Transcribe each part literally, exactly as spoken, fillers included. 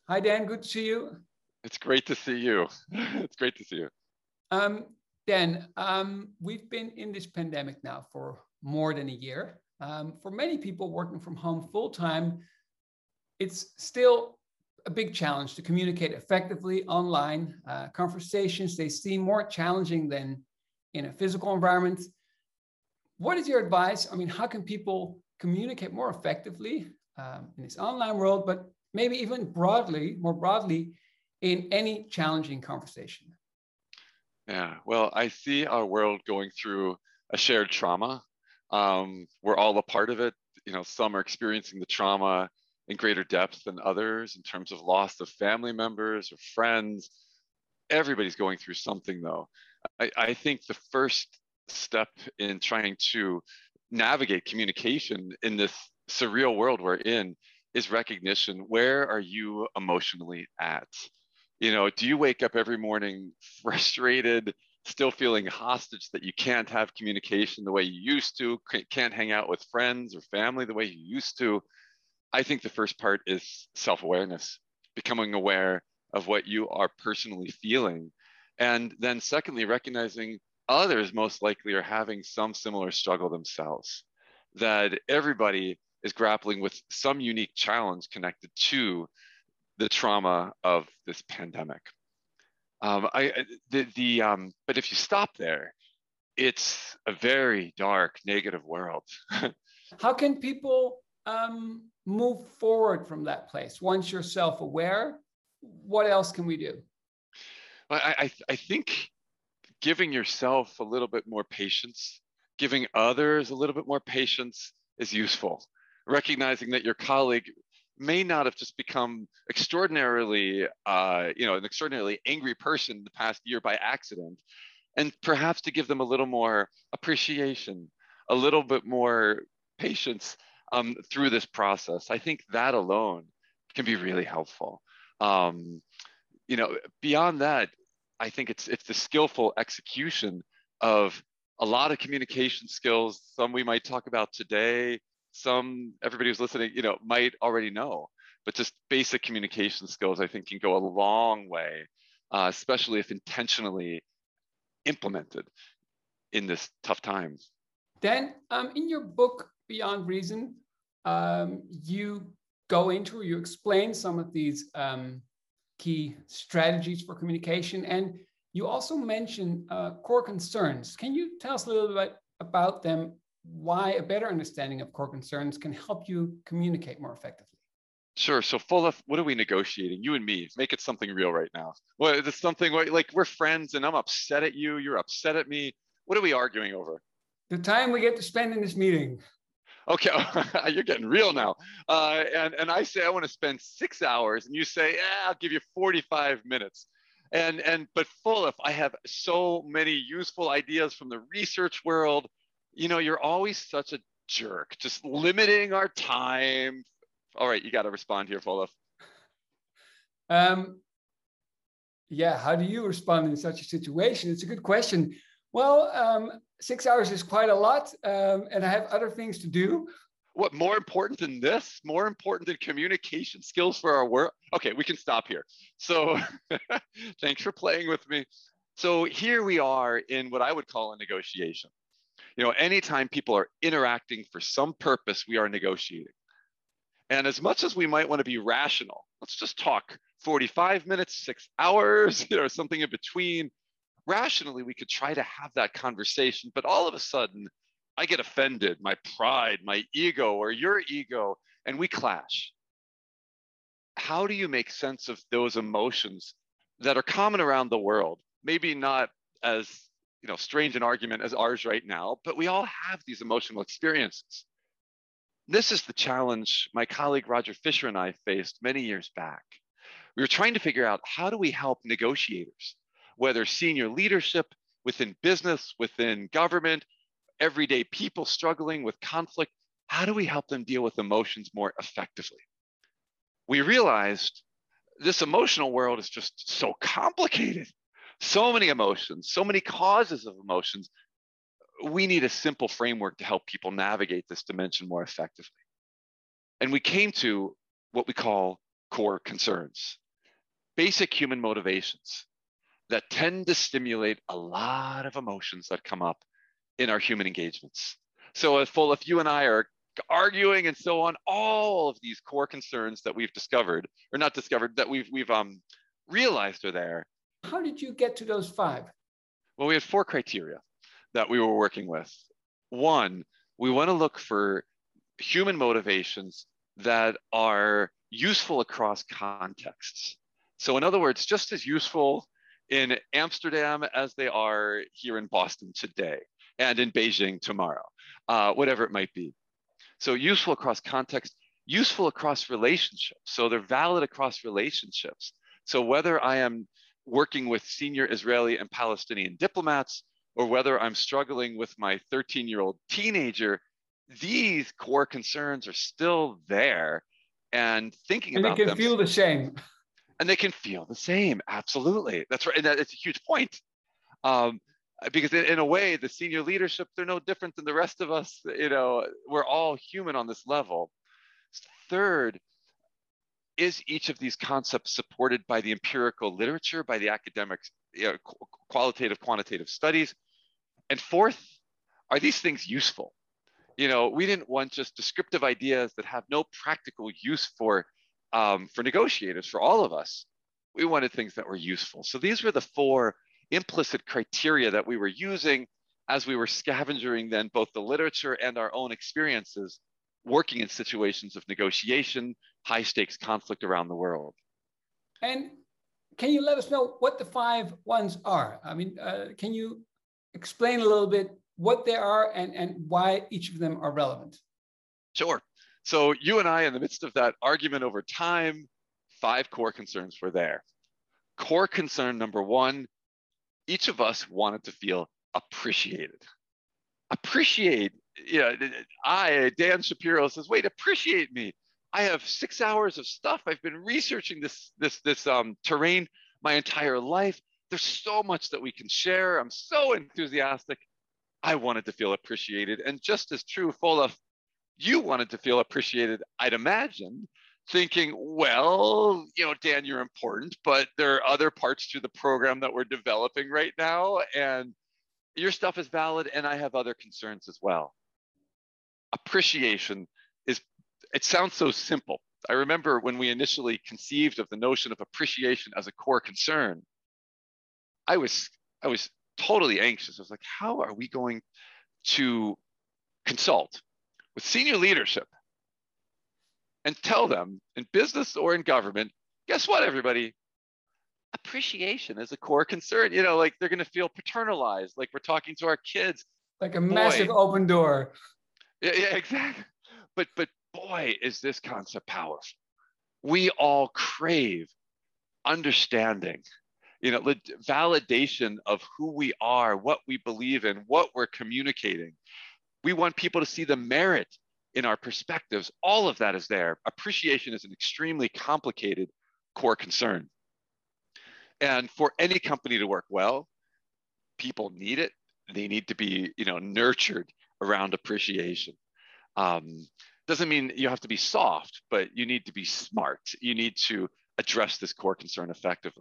Hi, Dan. Good to see you. It's great to see you. It's great to see you. Um, Dan, um, we've been in this pandemic now for more than a year. Um, for many people working from home full time, it's still a big challenge to communicate effectively online. Uh, conversations, they seem more challenging than in a physical environment. What is your advice? I mean, how can people communicate more effectively um, in this online world, but maybe even broadly, more broadly, in any challenging conversation? Yeah, well, I see our world going through a shared trauma. Um, we're all a part of it. You know, some are experiencing the trauma in greater depth than others in terms of loss of family members or friends. Everybody's going through something, though. I, I think the first step in trying to navigate communication in this surreal world we're in is recognition. Where are you emotionally at? You know, do you wake up every morning frustrated, still feeling hostage that you can't have communication the way you used to, can't hang out with friends or family the way you used to? I think the first part is self awareness, becoming aware of what you are personally feeling. And then, secondly, recognizing others most likely are having some similar struggle themselves, that everybody is grappling with some unique challenge connected to the trauma of this pandemic. Um, I the the um, but if you stop there, it's a very dark, negative world. How can people um, move forward from that place once you're self-aware? What else can we do? I, I I think giving yourself a little bit more patience, giving others a little bit more patience is useful. Recognizing that your colleague may not have just become extraordinarily, uh, you know, an extraordinarily angry person the past year by accident, and perhaps to give them a little more appreciation, a little bit more patience um, through this process. I think that alone can be really helpful. Um, you know, beyond that, I think it's it's the skillful execution of a lot of communication skills. Some we might talk about today. Some everybody who's listening, you know, might already know. But just basic communication skills, I think, can go a long way, uh, especially if intentionally implemented in this tough time. Then, um, in your book Beyond Reason, um, you go into, you explain some of these um, key strategies for communication, and you also mention uh, core concerns. Can you tell us a little bit about them? Why a better understanding of core concerns can help you communicate more effectively? Sure. So, full of what are we negotiating? You and me. Make it something real right now. Well, it's something like we're friends, and I'm upset at you. You're upset at me. What are we arguing over? The time we get to spend in this meeting. Okay, you're getting real now. Uh, and and I say I want to spend six hours, and you say, yeah, I'll give you forty-five minutes. And and but full of, I have so many useful ideas from the research world. You know, you're always such a jerk, just limiting our time. All right, you got to respond here, Fulif. Um, yeah, how do you respond in such a situation? It's a good question. Well, um, six hours is quite a lot, um, and I have other things to do. What more important than this? More important than communication skills for our work? Okay, we can stop here. So thanks for playing with me. So here we are in what I would call a negotiation. You know, anytime people are interacting for some purpose, we are negotiating. And as much as we might want to be rational, let's just talk forty-five minutes, six hours, you know, something in between. Rationally, we could try to have that conversation, but all of a sudden, I get offended, my pride, my ego, or your ego, and we clash. How do you make sense of those emotions that are common around the world? Maybe not as, you know, strange an argument as ours right now, but we all have these emotional experiences. This is the challenge my colleague Roger Fisher and I faced many years back. We were trying to figure out, how do we help negotiators, whether senior leadership within business, within government, everyday people struggling with conflict, how do we help them deal with emotions more effectively? We realized this emotional world is just so complicated. So many emotions, so many causes of emotions. We need a simple framework to help people navigate this dimension more effectively. And we came to what we call core concerns, basic human motivations that tend to stimulate a lot of emotions that come up in our human engagements. So if full, if you and I are arguing and so on, all of these core concerns that we've discovered, or not discovered, that we've we've um realized are there. How did you get to those five? Well, we had four criteria that we were working with. One, we want to look for human motivations that are useful across contexts. So in other words, just as useful in Amsterdam as they are here in Boston today and in Beijing tomorrow, uh, whatever it might be. So useful across context, useful across relationships. So they're valid across relationships. So whether I am working with senior Israeli and Palestinian diplomats, or whether I'm struggling with my thirteen-year-old teenager, these core concerns are still there, and thinking and about them. And they them. can feel the same. And they can feel the same, absolutely. That's right, and that, it's a huge point. Um, because in, in a way, the senior leadership, they're no different than the rest of us. You know, we're all human on this level. Third, is each of these concepts supported by the empirical literature, by the academic, you know, qualitative, quantitative studies? And fourth, are these things useful? You know, we didn't want just descriptive ideas that have no practical use for, um, for negotiators, for all of us. We wanted things that were useful. So these were the four implicit criteria that we were using as we were scavenging then both the literature and our own experiences working in situations of negotiation, high stakes conflict around the world. And can you let us know what the five ones are? I mean, uh, can you explain a little bit what they are and, and why each of them are relevant? Sure. So you and I, in the midst of that argument over time, five core concerns were there. Core concern number one, each of us wanted to feel appreciated. Appreciate, you know, I, Dan Shapiro says, wait, appreciate me. I have six hours of stuff. I've been researching this, this, this um, terrain my entire life. There's so much that we can share. I'm so enthusiastic. I wanted to feel appreciated. And just as true, Fola, you wanted to feel appreciated, I'd imagine, thinking, well, you know, Dan, you're important, but there are other parts to the program that we're developing right now, and your stuff is valid, and I have other concerns as well. Appreciation is, it sounds so simple. I remember when we initially conceived of the notion of appreciation as a core concern, I was, I was totally anxious. I was like, how are we going to consult with senior leadership and tell them in business or in government, guess what, everybody? Appreciation is a core concern. You know, like they're going to feel paternalized, like we're talking to our kids. Like a massive boy. Open door. Yeah, yeah, exactly. But, but boy, is this concept powerful. We all crave understanding, you know, validation of who we are, what we believe in, what we're communicating. We want people to see the merit in our perspectives. All of that is there. Appreciation is an extremely complicated core concern. And for any company to work well, people need it. They need to be, you know, nurtured around appreciation. Um, doesn't mean you have to be soft, but you need to be smart. You need to address this core concern effectively.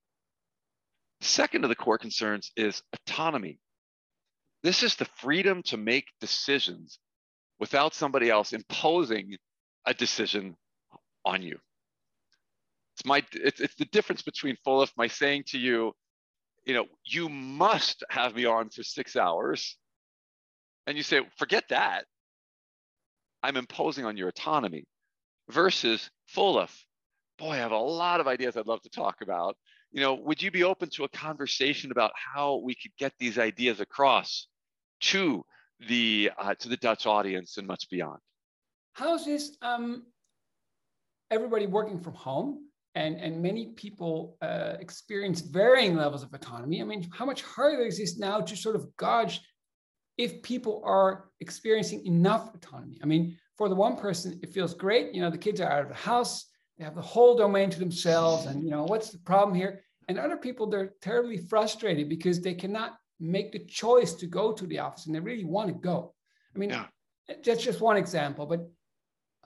The second of the core concerns is autonomy. This is the freedom to make decisions without somebody else imposing a decision on you. It's my, it's, it's the difference between full of my saying to you, you know, you must have me on for six hours. And you say, forget that. I'm imposing on your autonomy versus full of, boy, I have a lot of ideas I'd love to talk about. You know, would you be open to a conversation about how we could get these ideas across to the uh, to the Dutch audience and much beyond? How's this? Um, everybody working from home, and and many people uh, experience varying levels of autonomy. I mean, how much harder is this now to sort of gauge if people are experiencing enough autonomy? I mean, for the one person, it feels great. You know, the kids are out of the house. They have the whole domain to themselves. And, you know, what's the problem here? And other people, they're terribly frustrated because they cannot make the choice to go to the office and they really want to go. I mean, yeah. That's just one example, but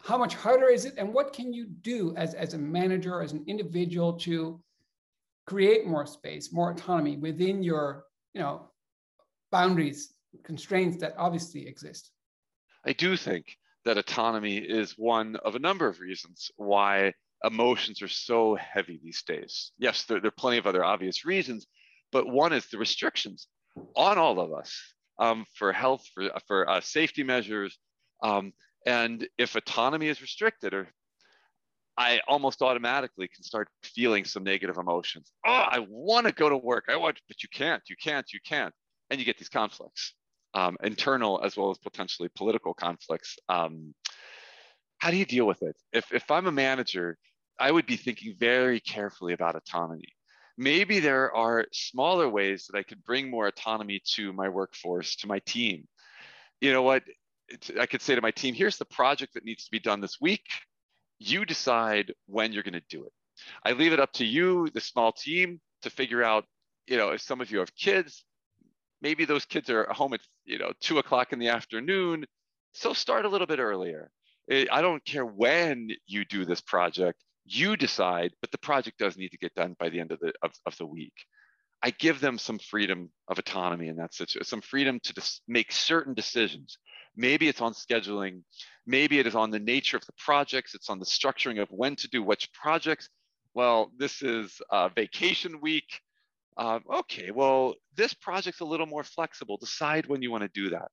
how much harder is it? And what can you do as, as a manager, as an individual to create more space, more autonomy within your, you know, boundaries, constraints that obviously exist? I do think that autonomy is one of a number of reasons why emotions are so heavy these days. Yes, there, there are plenty of other obvious reasons, but one is the restrictions on all of us um, for health, for, for uh, safety measures. Um, and if autonomy is restricted, or I almost automatically can start feeling some negative emotions. Oh, I want to go to work. I want, but you can't, you can't, you can't. And you get these conflicts, um, internal as well as potentially political conflicts. Um, how do you deal with it? If, if I'm a manager, I would be thinking very carefully about autonomy. Maybe there are smaller ways that I could bring more autonomy to my workforce, to my team. You know what? It's, I could say to my team, here's the project that needs to be done this week. You decide when you're going to do it. I leave it up to you, the small team, to figure out, you know, if some of you have kids, maybe those kids are home at, you know, two o'clock in the afternoon. So start a little bit earlier. I don't care when you do this project, you decide, but the project does need to get done by the end of the, of, of the week. I give them some freedom of autonomy in that situation, some freedom to dis- make certain decisions. Maybe it's on scheduling. Maybe it is on the nature of the projects. It's on the structuring of when to do which projects. Well, this is a vacation week. Uh, okay, well, this project's a little more flexible. Decide when you want to do that.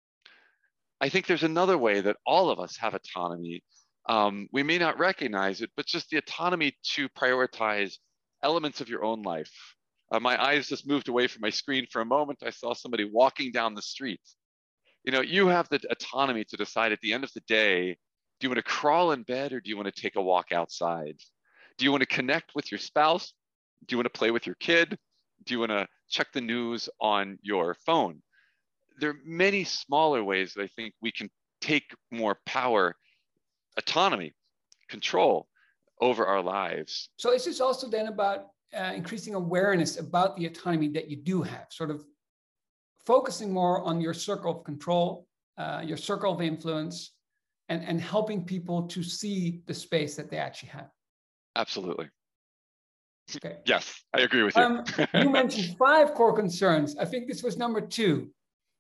I think there's another way that all of us have autonomy. Um, we may not recognize it, but just the autonomy to prioritize elements of your own life. Uh, my eyes just moved away from my screen for a moment. I saw somebody walking down the street. You know, you have the autonomy to decide at the end of the day, do you want to crawl in bed or do you want to take a walk outside? Do you want to connect with your spouse? Do you want to play with your kid? Do you want to check the news on your phone? There are many smaller ways that I think we can take more power, autonomy, control over our lives. So is this also then about uh, increasing awareness about the autonomy that you do have, sort of focusing more on your circle of control, uh, your circle of influence, and, and helping people to see the space that they actually have? Absolutely. Okay. Yes, I agree with you. Um, you mentioned five core concerns. I think this was number two.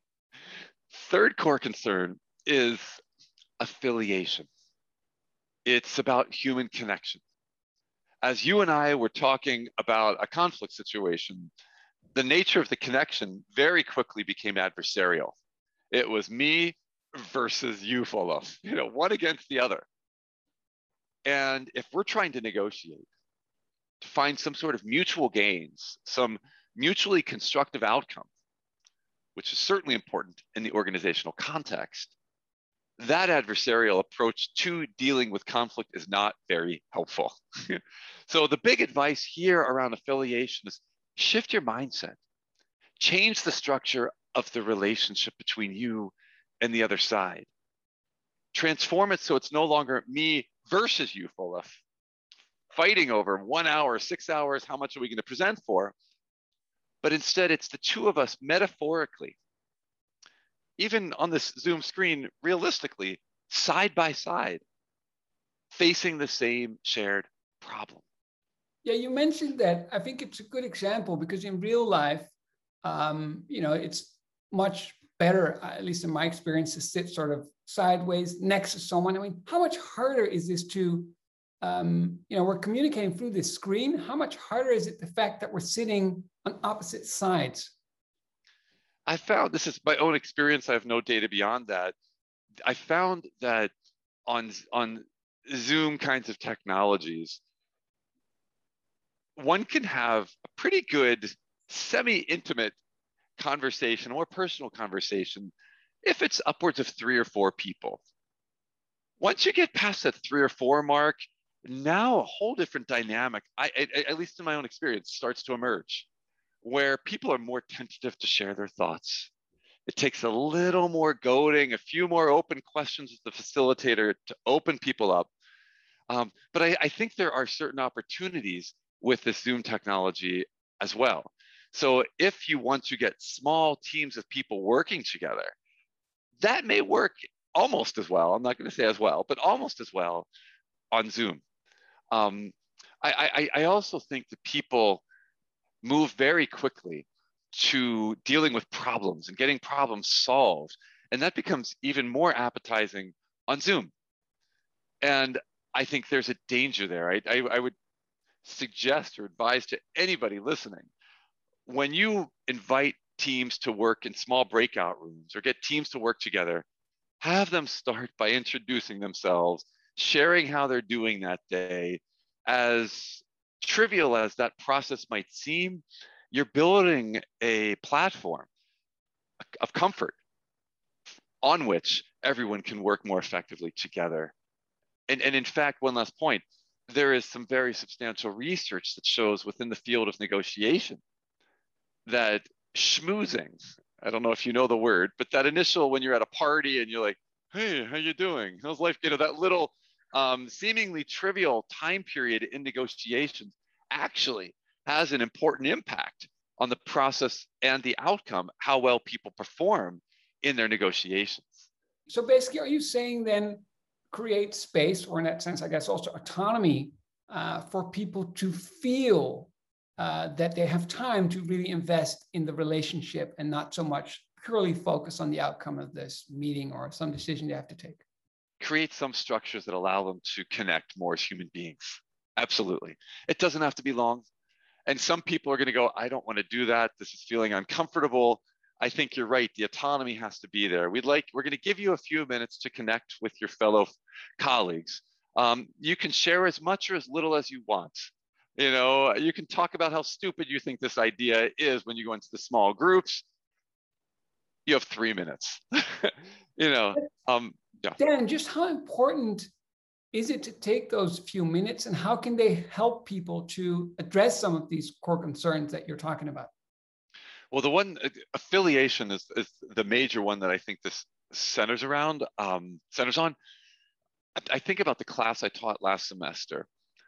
Third core concern is affiliation. It's about human connection. As you and I were talking about a conflict situation, the nature of the connection very quickly became adversarial. It was me versus you, Folof, you know, one against the other. And if we're trying to negotiate, to find some sort of mutual gains, some mutually constructive outcome, which is certainly important in the organizational context, that adversarial approach to dealing with conflict is not very helpful. So the big advice here around affiliation is shift your mindset, change the structure of the relationship between you and the other side. Transform it so it's no longer me versus you, Folof, fighting over one hour, six hours, how much are we going to present for? But instead, it's the two of us metaphorically, even on this Zoom screen, realistically, side by side, facing the same shared problem. Yeah, you mentioned that. I think it's a good example because in real life, um, you know, it's much better, at least in my experience, to sit sort of sideways next to someone. I mean, how much harder is this to, um, you know, we're communicating through this screen. How much harder is it the fact that we're sitting on opposite sides? I found, this is my own experience, I have no data beyond that. I found that on, on Zoom kinds of technologies, one can have a pretty good semi-intimate conversation or personal conversation if it's upwards of three or four people. Once you get past that three or four mark, now a whole different dynamic, I, I, at least in my own experience, starts to emerge, where people are more tentative to share their thoughts. It takes a little more goading, a few more open questions with the facilitator to open people up. Um, but I, I think there are certain opportunities with this Zoom technology as well. So if you want to get small teams of people working together, that may work almost as well. I'm not going to say as well, but almost as well on Zoom. Um, I, I, I also think that people move very quickly to dealing with problems and getting problems solved. And that becomes even more appetizing on Zoom. And I think there's a danger there. I, I, I would suggest or advise to anybody listening, when you invite teams to work in small breakout rooms or get teams to work together, have them start by introducing themselves, sharing how they're doing that day. As trivial as that process might seem, you're building a platform of comfort on which everyone can work more effectively together. And, and in fact, one last point, there is some very substantial research that shows within the field of negotiation that schmoozing, I don't know if you know the word, but that initial, when you're at a party and you're like, hey, how you doing? How's life? You know, that little um, seemingly trivial time period in negotiations actually has an important impact on the process and the outcome, how well people perform in their negotiations. So basically, are you saying then create space, or in that sense, I guess also autonomy uh, for people to feel uh, that they have time to really invest in the relationship and not so much purely focus on the outcome of this meeting or some decision they have to take? Create some structures that allow them to connect more as human beings. Absolutely. It doesn't have to be long. And some people are going to go, I don't want to do that. This is feeling uncomfortable. I think you're right. The autonomy has to be there. We'd like, we're going to give you a few minutes to connect with your fellow colleagues. Um, you can share as much or as little as you want. You know, you can talk about how stupid you think this idea is when you go into the small groups. You have three minutes. you know, um, yeah. Dan, just how important is it to take those few minutes, and how can they help people to address some of these core concerns that you're talking about? Well, the one affiliation is, is the major one that I think this centers around, um, centers on. I think about the class I taught last semester.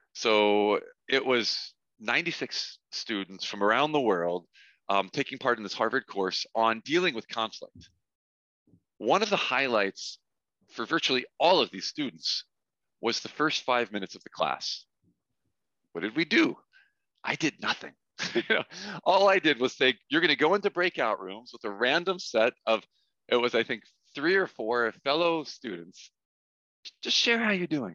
So it was ninety-six students from around the world um, taking part in this Harvard course on dealing with conflict. One of the highlights for virtually all of these students was the first five minutes of the class. What did we do? I did nothing. you know, all I did was say, you're going to go into breakout rooms with a random set of, it was, I think, three or four fellow students. Just share how you're doing.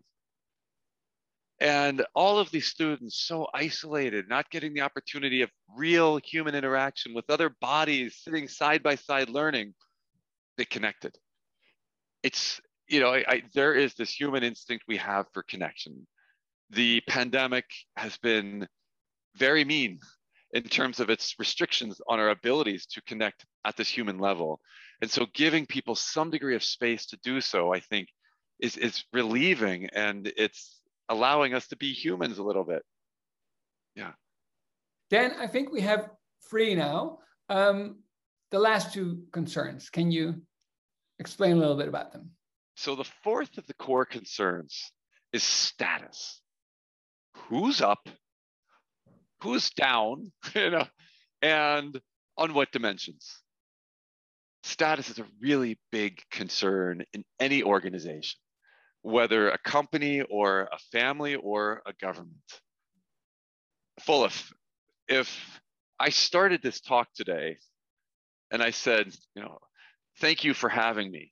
And all of these students, so isolated, not getting the opportunity of real human interaction with other bodies, sitting side by side learning, they connected. It's, you know, I, I, there is this human instinct we have for connection. The pandemic has been very mean in terms of its restrictions on our abilities to connect at this human level. And so giving people some degree of space to do so, I think, is, is relieving, and it's allowing us to be humans a little bit. Yeah. Dan, I think we have three now. Um, the last two concerns, can you explain a little bit about them? So the fourth of the core concerns is status. Who's up? Who's down? you know, and on what dimensions? Status is a really big concern in any organization, whether a company or a family or a government. Fulif, if I started this talk today and I said, you know, thank you for having me.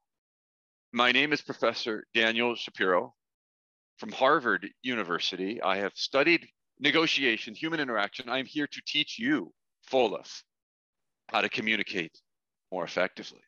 My name is Professor Daniel Shapiro from Harvard University. I have studied negotiation, human interaction. I'm here to teach you, Fulif, how to communicate more effectively.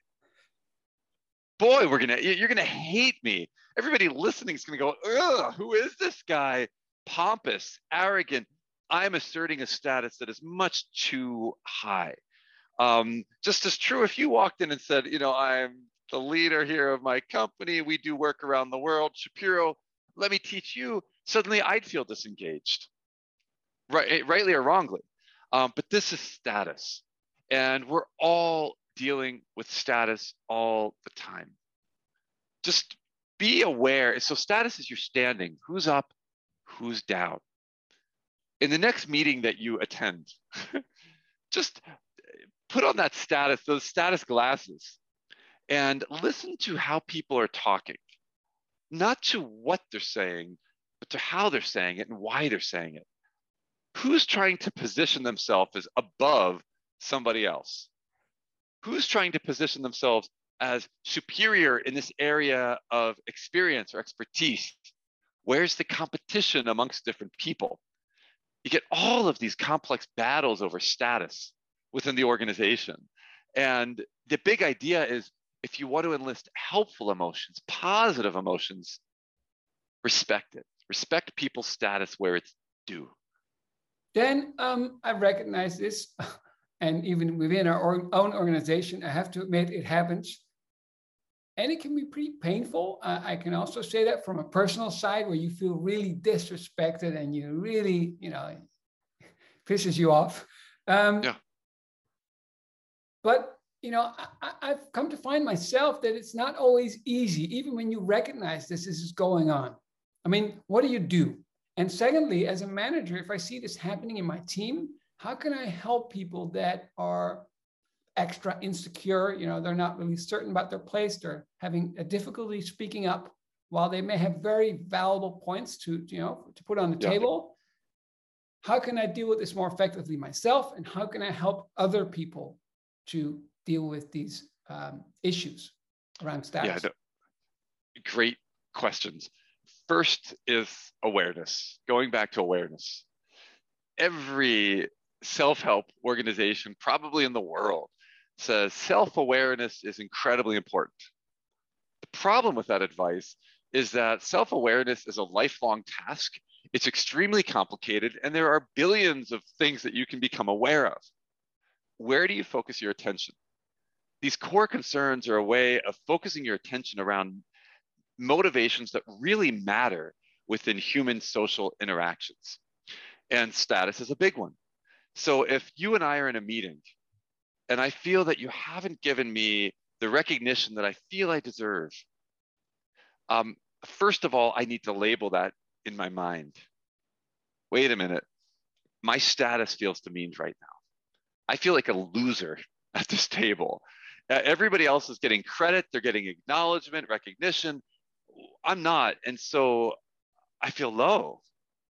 Boy, we're gonna, you're gonna hate me. Everybody listening is gonna go, ugh, who is this guy? Pompous, arrogant. I'm asserting a status that is much too high. Um, just as true if you walked in and said, you know, I'm the leader here of my company. We do work around the world. Shapiro, let me teach you. Suddenly I'd feel disengaged, right, rightly or wrongly. Um, but this is status. And we're all dealing with status all the time. Just be aware. So status is your standing. Who's up? Who's down? In the next meeting that you attend, just put on that status, those status glasses, and listen to how people are talking, not to what they're saying, but to how they're saying it and why they're saying it. Who's trying to position themselves as above somebody else? Who's trying to position themselves as superior in this area of experience or expertise? Where's the competition amongst different people? You get all of these complex battles over status within the organization. And the big idea is, if you want to enlist helpful emotions, positive emotions, respect it. Respect people's status where it's due. Dan, um, I recognize this. And even within our own organization, I have to admit it happens. And it can be pretty painful. Uh, I can also say that from a personal side, where you feel really disrespected and you really, you know, pisses you off. Um, yeah. But, you know, I, I've come to find myself that it's not always easy, even when you recognize this, this is going on. I mean, what do you do? And secondly, as a manager, if I see this happening in my team, how can I help people that are extra insecure? You know, they're not really certain about their place. They're having a difficulty speaking up, while they may have very valuable points to, you know, to put on the yeah. table. How can I deal with this more effectively myself? And how can I help other people to deal with these um, issues around status? Yeah, no, great questions. First is awareness. Going back to awareness. Every self-help organization, probably in the world, says self-awareness is incredibly important. The problem with that advice is that self-awareness is a lifelong task. It's extremely complicated, and there are billions of things that you can become aware of. Where do you focus your attention? These core concerns are a way of focusing your attention around motivations that really matter within human social interactions. And status is a big one. So if you and I are in a meeting and I feel that you haven't given me the recognition that I feel I deserve, um, first of all, I need to label that in my mind. Wait a minute, my status feels demeaned right now. I feel like a loser at this table. Uh, everybody else is getting credit, they're getting acknowledgement, recognition. I'm not, and so I feel low.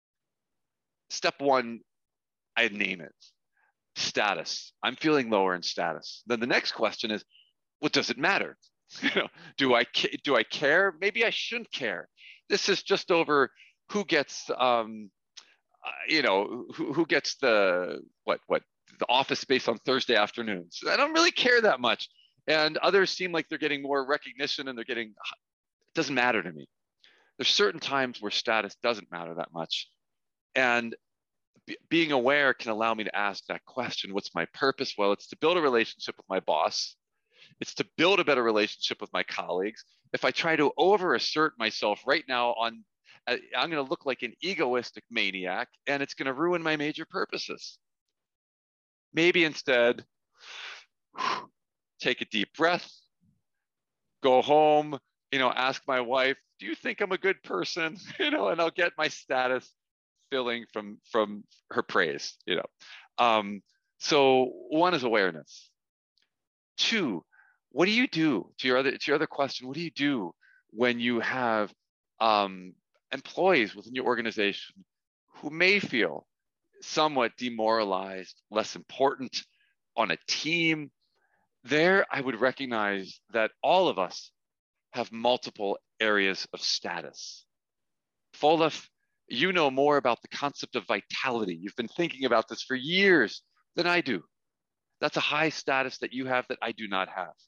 Step one, I name it. Status. I'm feeling lower in status. Then the next question is, what does it matter? You know, do I do I care? Maybe I shouldn't care. This is just over who gets, um, uh, you know, who, who gets the what what the office space on Thursday afternoons. I don't really care that much, and others seem like they're getting more recognition and they're getting. It doesn't matter to me. There's certain times where status doesn't matter that much, and being aware can allow me to ask that question. What's my purpose? Well, it's to build a relationship with my boss. It's to build a better relationship with my colleagues. If I try to over assert myself right now on, I'm going to look like an egoistic maniac, and it's going to ruin my major purposes. Maybe instead, take a deep breath, go home, you know, ask my wife, do you think I'm a good person? You know, and I'll get my status filling from from her praise, you know. Um, so one is awareness. Two, what do you do to your other to your other question? What do you do when you have um, employees within your organization who may feel somewhat demoralized, less important on a team? There, I would recognize that all of us have multiple areas of status. Folaf, you know more about the concept of vitality. You've been thinking about this for years than I do. That's a high status that you have that I do not have.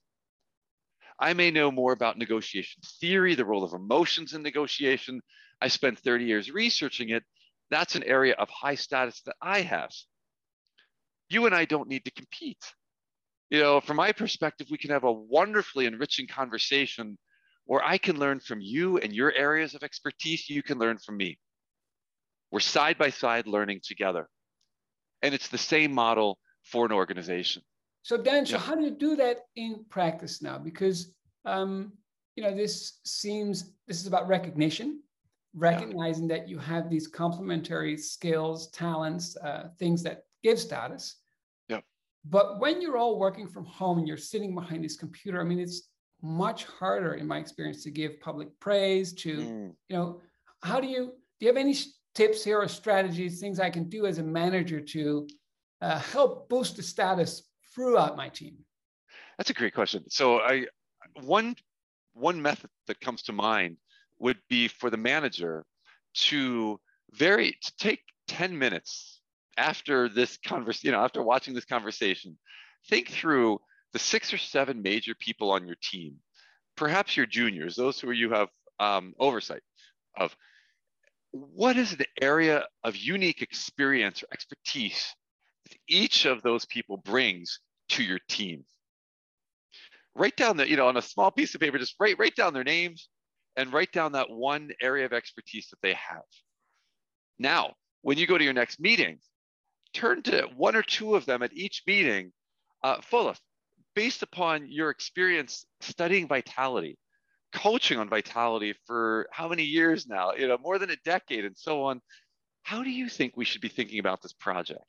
I may know more about negotiation theory, the role of emotions in negotiation. I spent thirty years researching it. That's an area of high status that I have. You and I don't need to compete. You know, from my perspective, we can have a wonderfully enriching conversation where I can learn from you and your areas of expertise. You can learn from me. We're side by side learning together. And it's the same model for an organization. So Dan, so yeah. how do you do that in practice now? Because, um, you know, this seems, this is about recognition, recognizing yeah. that you have these complementary skills, talents, uh, things that give status. Yeah. But when you're all working from home and you're sitting behind this computer, I mean, it's much harder, in my experience, to give public praise to, Mm. you know, how do you, do you have any tips here or strategies, things I can do as a manager to uh, help boost the status throughout my team? That's a great question. So I, one, one method that comes to mind would be for the manager to very, to take ten minutes after this conversation, you know, after watching this conversation, think through the six or seven major people on your team, perhaps your juniors, those who you have um, oversight of. What is an area of unique experience or expertise that each of those people brings to your team? Write down that, you know, on a small piece of paper, just write, write down their names and write down that one area of expertise that they have. Now, when you go to your next meeting, turn to one or two of them at each meeting, uh, Fulaf, based upon your experience studying vitality, coaching on vitality for how many years now, you know, more than a decade and so on. How do you think we should be thinking about this project?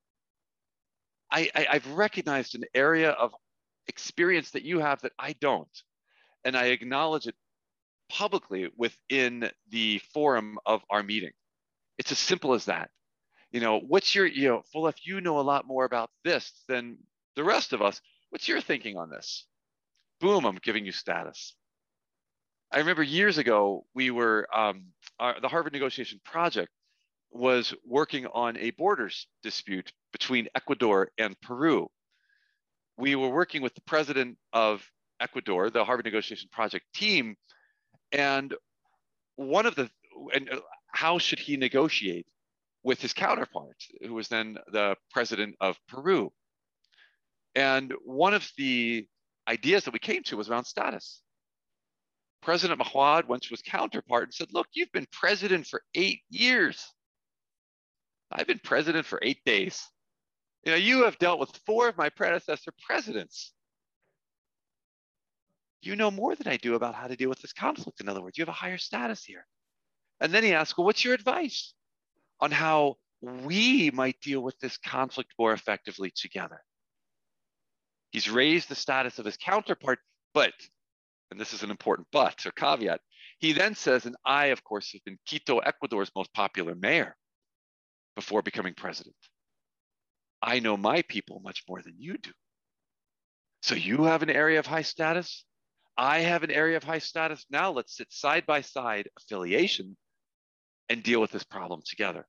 I, I, I've recognized an area of experience that you have that I don't, and I acknowledge it publicly within the forum of our meeting. It's as simple as that. You know, what's your, you know, Fulaf, you know a lot more about this than the rest of us. What's your thinking on this? Boom, I'm giving you status. I remember years ago, we were, um, our, the Harvard Negotiation Project was working on a borders dispute between Ecuador and Peru. We were working with the president of Ecuador, the Harvard Negotiation Project team, and one of the, and how should he negotiate with his counterpart, who was then the president of Peru. And one of the ideas that we came to was around status. President Mahmoud went to his counterpart and said, look, you've been president for eight years. I've been president for eight days. You know, you have dealt with four of my predecessor presidents. You know more than I do about how to deal with this conflict. In other words, you have a higher status here. And then he asked, well, what's your advice on how we might deal with this conflict more effectively together? He's raised the status of his counterpart, but, and this is an important but or caveat, he then says, and I, of course, have been Quito, Ecuador's most popular mayor before becoming president. I know my people much more than you do. So you have an area of high status. I have an area of high status. Now let's sit side by side, affiliation, and deal with this problem together.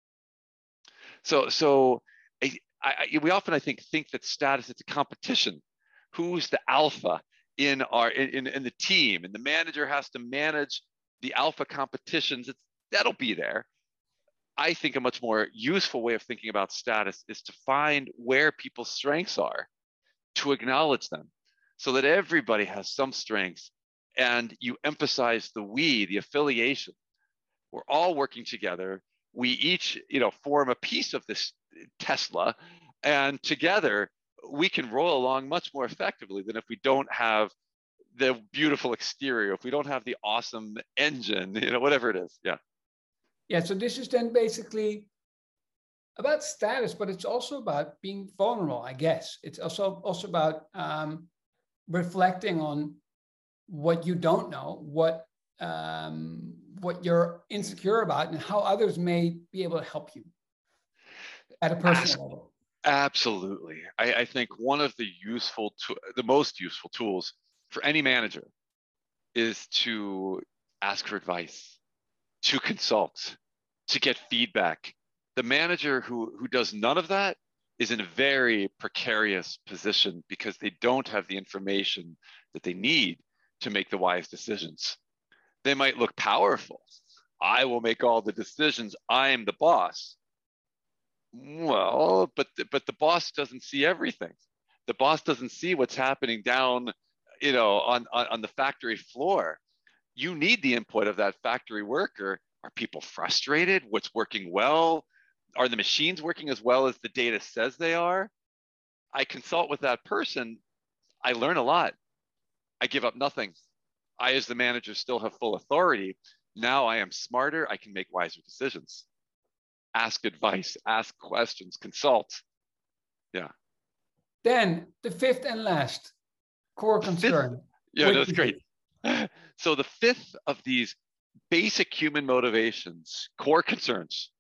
So, so I, I, we often, I think, think that status is a competition. Who's the alpha in our in, in the team, and the manager has to manage the alpha competitions. It's, that'll be there. I think a much more useful way of thinking about status is to find where people's strengths are, to acknowledge them, so that everybody has some strengths, and you emphasize the we, the affiliation. We're all working together. We each, you know, form a piece of this Tesla, and together we can roll along much more effectively than if we don't have the beautiful exterior, if we don't have the awesome engine, you know, whatever it is. Yeah. Yeah. So this is then basically about status, but it's also about being vulnerable, I guess. It's also also about um, reflecting on what you don't know, what um, what you're insecure about, and how others may be able to help you at a personal Ask, level. Absolutely. I, I think one of the useful, to, the most useful tools for any manager is to ask for advice, to consult, to get feedback. The manager who, who does none of that is in a very precarious position because they don't have the information that they need to make the wise decisions. They might look powerful. I will make all the decisions. I am the boss. Well, but the, but the boss doesn't see everything. The boss doesn't see what's happening down, you know, on, on, on the factory floor. You need the input of that factory worker. Are people frustrated? What's working well? Are the machines working as well as the data says they are? I consult with that person. I learn a lot. I give up nothing. I, as the manager, still have full authority. Now I am smarter. I can make wiser decisions. Ask advice, ask questions, consult. Yeah. Then the fifth and last core The concern. fifth, Yeah, no, that's great. So the fifth of these basic human motivations, core concerns,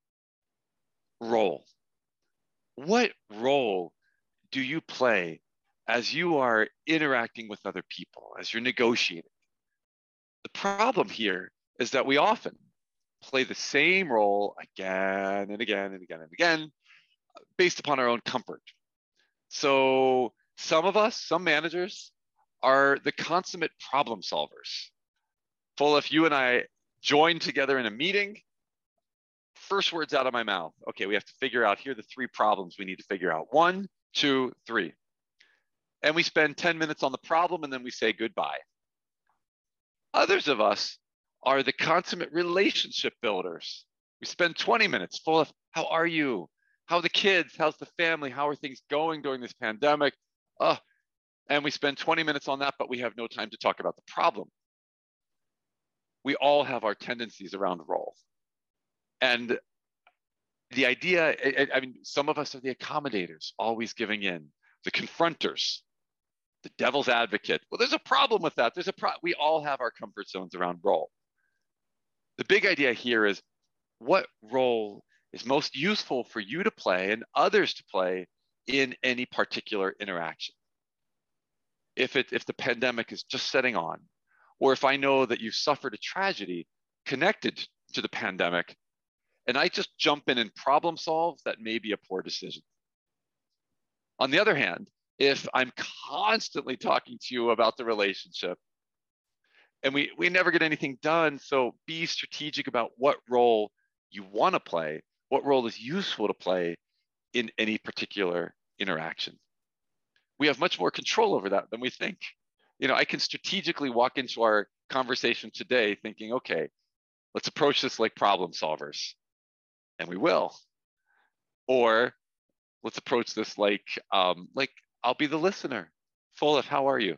role. What role do you play as you are interacting with other people, as you're negotiating? The problem here is that we often play the same role again and again and again and again based upon our own comfort. So some of us, some managers, are the consummate problem solvers. Full, if you and I join together in a meeting, first words out of my mouth, okay, we have to figure out, here are the three problems we need to figure out. One, two, three. And we spend ten minutes on the problem and then we say goodbye. Others of us are the consummate relationship builders. We spend twenty minutes full of, how are you? How are the kids? How's the family? How are things going during this pandemic? Oh, and we spend twenty minutes on that, but we have no time to talk about the problem. We all have our tendencies around role. And the idea, I mean, some of us are the accommodators, always giving in, the confronters, the devil's advocate. Well, there's a problem with that. There's a pro- we all have our comfort zones around role. The big idea here is, what role is most useful for you to play and others to play in any particular interaction? If it if the pandemic is just setting on, or if I know that you suffered a tragedy connected to the pandemic, and I just jump in and problem solve, that may be a poor decision. On the other hand, if I'm constantly talking to you about the relationship and we, we never get anything done, so be strategic about what role you want to play, what role is useful to play in any particular interaction. We have much more control over that than we think. You know, I can strategically walk into our conversation today thinking, okay, let's approach this like problem solvers, and we will. Or let's approach this like, um, like I'll be the listener. Full of, how are you?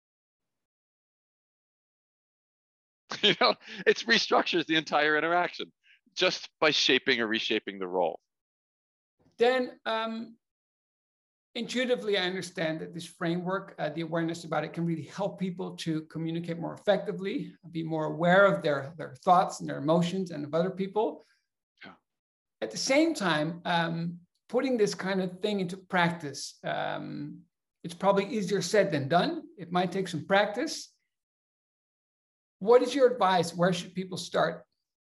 You know, it restructures the entire interaction just by shaping or reshaping the role. Then um, intuitively, I understand that this framework, uh, the awareness about it, can really help people to communicate more effectively, be more aware of their, their thoughts and their emotions and of other people. Yeah. At the same time, um, putting this kind of thing into practice, um, it's probably easier said than done. It might take some practice. What is your advice? Where should people start?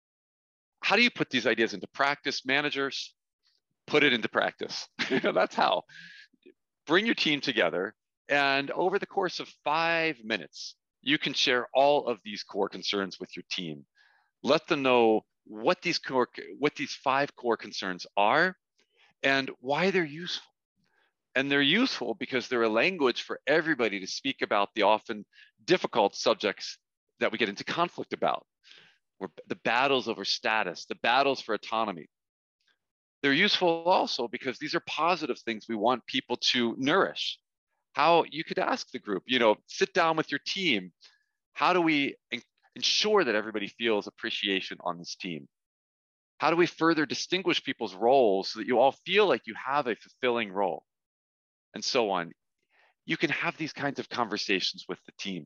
How do you put these ideas into practice? Managers, put it into practice. That's how. Bring your team together, and over the course of five minutes, you can share all of these core concerns with your team. Let them know what these core, what these five core concerns are and why they're useful. And they're useful because they're a language for everybody to speak about the often difficult subjects that we get into conflict about, or the battles over status, the battles for autonomy. They're useful also because these are positive things we want people to nourish. How you could ask the group, you know, sit down with your team. How do we ensure that everybody feels appreciation on this team? How do we further distinguish people's roles so that you all feel like you have a fulfilling role? And so on. You can have these kinds of conversations with the team.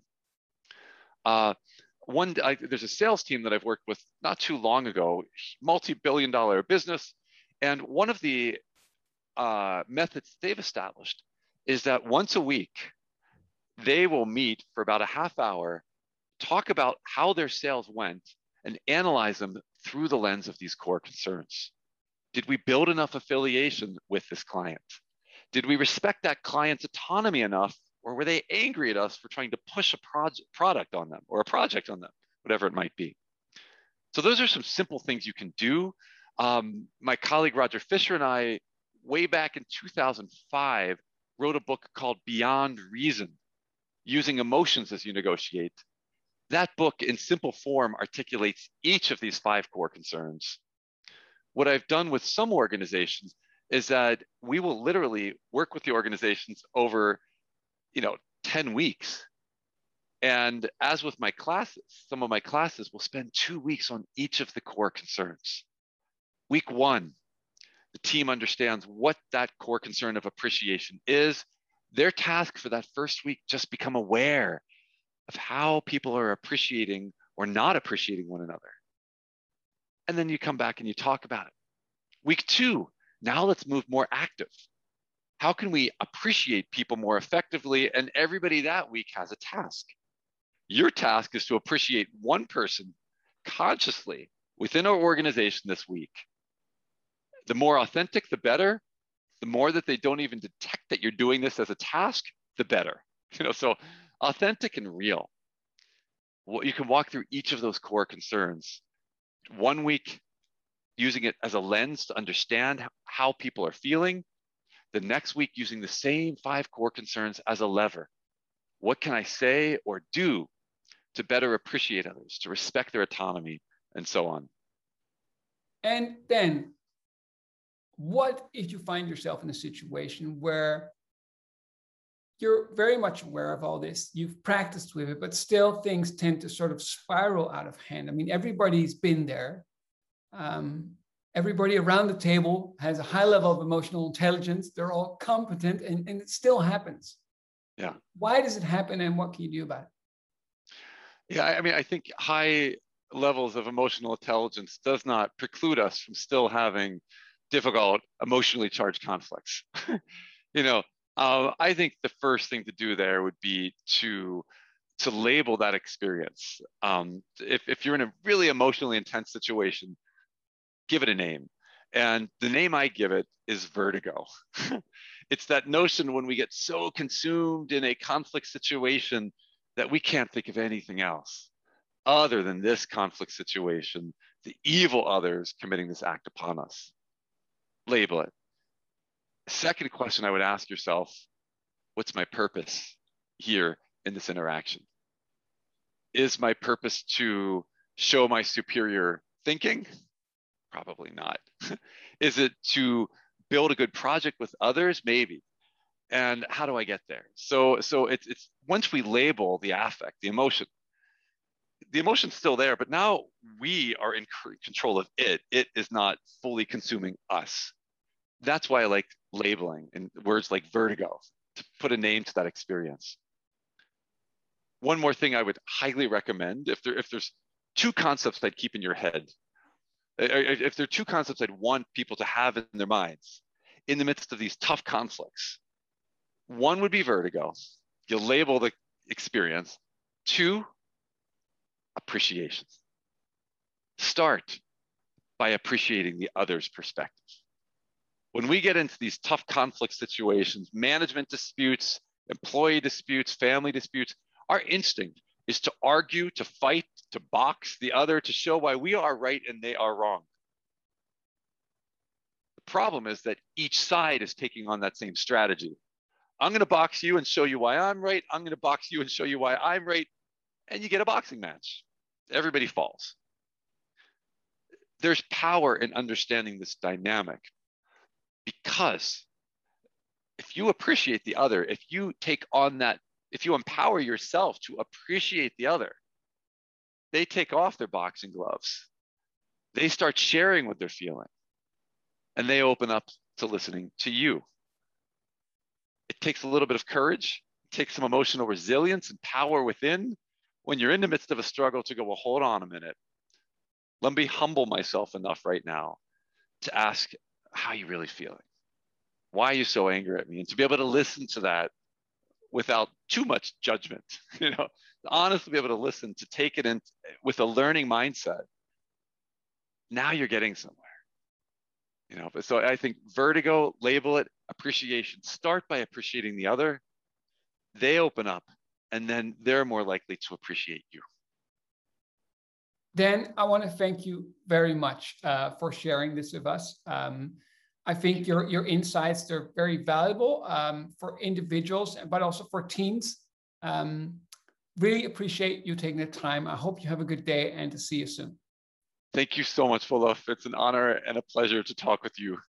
Uh, one, I, there's a sales team that I've worked with not too long ago, multi-billion dollar business. And one of the uh, methods they've established is that once a week, they will meet for about a half hour, talk about how their sales went, and analyze them through the lens of these core concerns. Did we build enough affiliation with this client? Did we respect that client's autonomy enough, or were they angry at us for trying to push a project, product on them or a project on them, whatever it might be? So those are some simple things you can do. Um, my colleague Roger Fisher and I, way back in two thousand five, wrote a book called Beyond Reason, Using Emotions as You Negotiate. That book in simple form articulates each of these five core concerns. What I've done with some organizations is that we will literally work with the organizations over, you know, ten weeks. And as with my classes, some of my classes will spend two weeks on each of the core concerns. Week one, the team understands what that core concern of appreciation is. Their task for that first week, just become aware. of how people are appreciating or not appreciating one another. And then you come back and you talk about it. Week two, now let's move more active. How can we appreciate people more effectively? And everybody that week has a task. Your task is to appreciate one person consciously within our organization this week. The more authentic, the better. The more that they don't even detect that you're doing this as a task, the better. You know, so authentic and real. Well, you can walk through each of those core concerns. One week, using it as a lens to understand how people are feeling. The next week, using the same five core concerns as a lever. What can I say or do to better appreciate others, to respect their autonomy, and so on? And then, what if you find yourself in a situation where you're very much aware of all this, you've practiced with it, but still things tend to sort of spiral out of hand? I mean, everybody's been there. Um, everybody around the table has a high level of emotional intelligence. They're all competent, and, and it still happens. Yeah. Why does it happen, and what can you do about it? Yeah, I mean, I think high levels of emotional intelligence does not preclude us from still having difficult, emotionally charged conflicts. you know, uh, I think the first thing to do there would be to to label that experience. Um, if if you're in a really emotionally intense situation, give it a name. And the name I give it is vertigo. It's that notion when we get so consumed in a conflict situation that we can't think of anything else other than this conflict situation, the evil others committing this act upon us. Label it. Second question I would ask yourself, what's my purpose here in this interaction? Is my purpose to show my superior thinking? Probably not. Is it to build a good project with others? Maybe. And how do I get there? So, so it's, it's once we label the affect, the emotion, the emotion's still there, but now we are in control of it. It is not fully consuming us. That's why I like labeling and words like vertigo, to put a name to that experience. One more thing I would highly recommend, if there if there's two concepts I'd keep in your head, if there are two concepts I'd want people to have in their minds in the midst of these tough conflicts, one would be vertigo. You'll label the experience. Two, appreciation. Start by appreciating the other's perspective. When we get into these tough conflict situations, management disputes, employee disputes, family disputes, our instinct is to argue, to fight, to box the other, to show why we are right and they are wrong. The problem is that each side is taking on that same strategy. I'm going to box you and show you why I'm right. I'm going to box you and show you why I'm right. And you get a boxing match. Everybody falls. There's power in understanding this dynamic, because if you appreciate the other, if you take on that, if you empower yourself to appreciate the other, they take off their boxing gloves. They start sharing what they're feeling, and they open up to listening to you. It takes a little bit of courage, it takes some emotional resilience and power within when you're in the midst of a struggle to go, well, hold on a minute. Let me humble myself enough right now to ask, how are you really feeling? Why are you so angry at me? And to be able to listen to that without too much judgment, you know, honestly be able to listen, to take it in with a learning mindset. Now you're getting somewhere, you know. But so I think vertigo, label it, appreciation. Start by appreciating the other. They open up, and then they're more likely to appreciate you. Dan, I want to thank you very much uh, for sharing this with us. Um, I think your, your insights, they're very valuable um, for individuals, but also for teams. Um, really appreciate you taking the time. I hope you have a good day and to see you soon. Thank you so much, Wolof. It's an honor and a pleasure to talk with you.